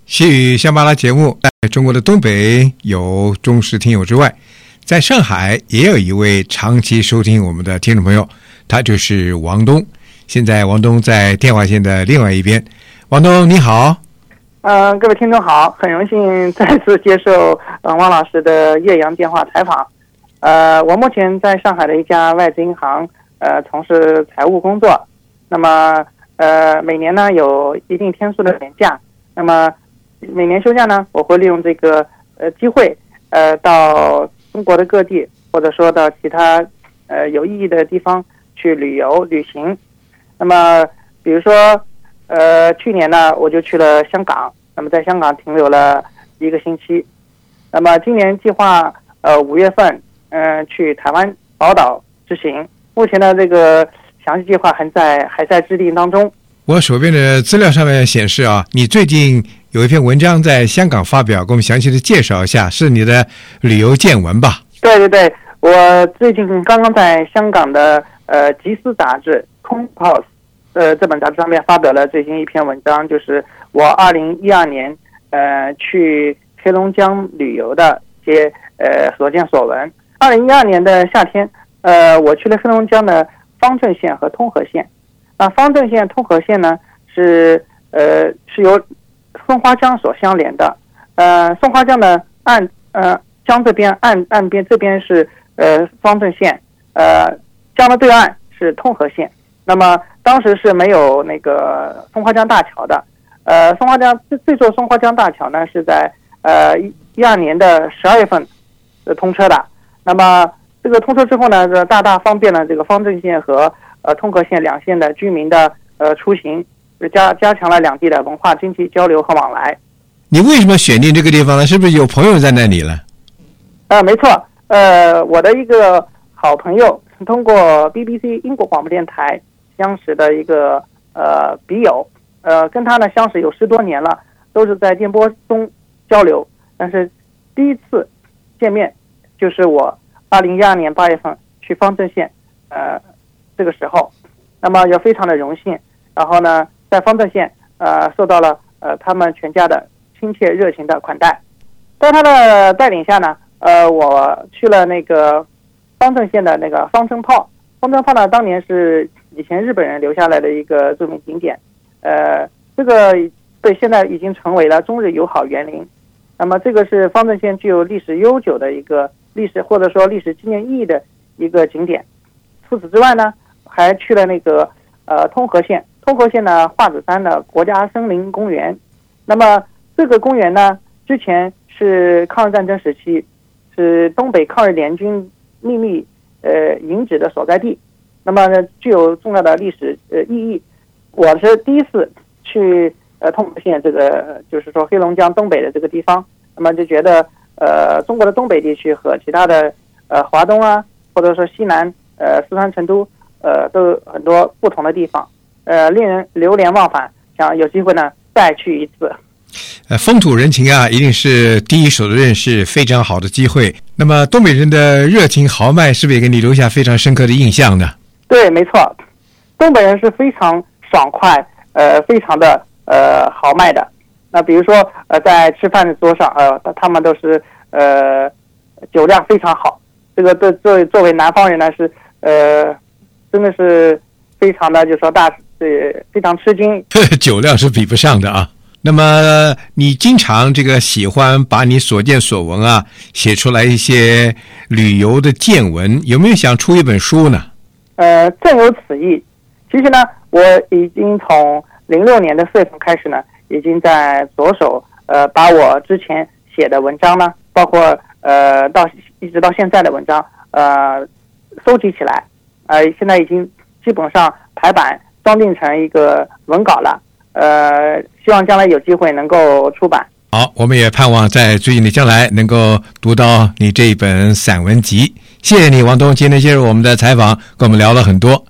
西语香巴拉节目在中国的东北有忠实听友之外，在上海也有一位长期收听我们的听众朋友，他就是王东。现在王东在电话线的另外一边。王东你好。 各位听众好，很荣幸再次接受汪老师的岳阳电话采访。我目前在上海的一家外资银行从事财务工作。那么每年呢有一定天数的年假，那么每年休假呢，我会利用这个机会到中国的各地，或者说到其他有意义的地方去旅游旅行。那么比如说去年呢我就去了香港，那么在香港停留了1个星期。那么今年计划5月份去台湾宝岛之行，目前的这个详细计划还在制定当中。 我手边的资料上面显示啊，你最近有一篇文章在香港发表，给我们详细的介绍一下，是你的旅游见闻吧？ 对对对，我最近刚刚在香港的集思杂志 Compass 这本杂志上面发表了最新一篇文章，就是我2012年去黑龙江旅游的一些所见所闻。2012年的夏天，我去了黑龙江的方镇县和通河县。那方镇县、通河县呢是由松花江所相连的。松花江的江这边岸边这边是方镇县，江的对岸是通河县。那么当时是没有那个松花江大桥的。这座松花江大桥呢是在12年的12月份通车的。那么这个通车之后呢，大大方便了这个方镇县和通河县两县的居民的出行，加强了两地的文化经济交流和往来。 你为什么选定这个地方呢？是不是有朋友在那里了？ 没错，我的一个好朋友通过 BBC 英国广播电台相识的一个笔友，跟他呢相识有10多年了，都是在电波中交流，但是第一次见面就是我2012年8月份去方镇县这个时候。那么也非常的荣幸，然后呢在方镇县受到了他们全家的亲切热情的款待。在他的带领下呢，我去了那个方镇县的那个方针炮。方针炮呢当年是以前日本人留下来的一个著名景点，这个对现在已经成为了中日友好园林。那么这个是方镇县具有历史悠久的一个历史或者说历史纪念意义的一个景点。除此之外呢，还去了那个通河县的华子山的国家森林公园。那么这个公园呢，之前是抗日战争时期是东北抗日联军秘密营址的所在地，那么呢具有重要的历史意义。我是第一次去通河县这个就是说黑龙江东北的这个地方，那么就觉得中国的东北地区和其他的华东啊，或者说西南四川成都都有很多不同的地方，令人流连忘返，想有机会呢再去一次。 风土人情啊，一定是第一手的认识，非常好的机会。那么东北人的热情豪迈是不是也给你留下非常深刻的印象呢？ 对，没错，东北人是非常爽快非常的豪迈的。那比如说在吃饭的桌上他们都是酒量非常好，这个作为南方人呢是真的是非常的就是说非常吃惊。 酒量是比不上的啊。那么你经常这个喜欢把你所见所闻啊写出来一些旅游的见闻，有没有想出一本书呢？ 正有此意。其实呢我已经从06年的4月份开始呢，已经在着手把我之前写的文章呢，包括一直到现在的文章收集起来，现在已经基本上排版装订成一个文稿了。希望将来有机会能够出版。 好，我们也盼望在最近的将来能够读到你这一本散文集。谢谢你王东，今天接受我们的采访，跟我们聊了很多。